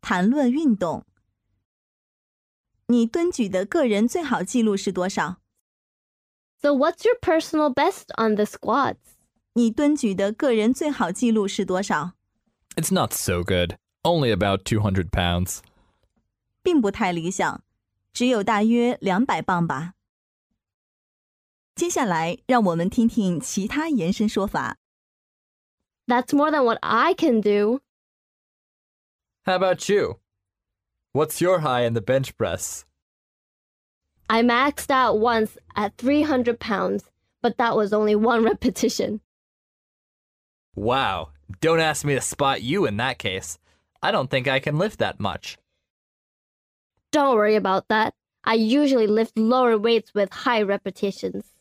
谈论运动。你蹲举的个人最好记录是多少？ So what's your personal best on the squats? 你蹲举的个人最好记录是多少？ It's not so good. Only about 200 pounds. 并不太理想，只有大约200磅吧。接下来，让我们听听其他延伸说法。 That's more than what I can do. How about you? What's your high in the bench press? I maxed out once at 300 pounds, but that was only one repetition. Wow. Don't ask me to spot you in that case. I don't think I can lift that much. Don't worry about that. I usually lift lower weights with high repetitions.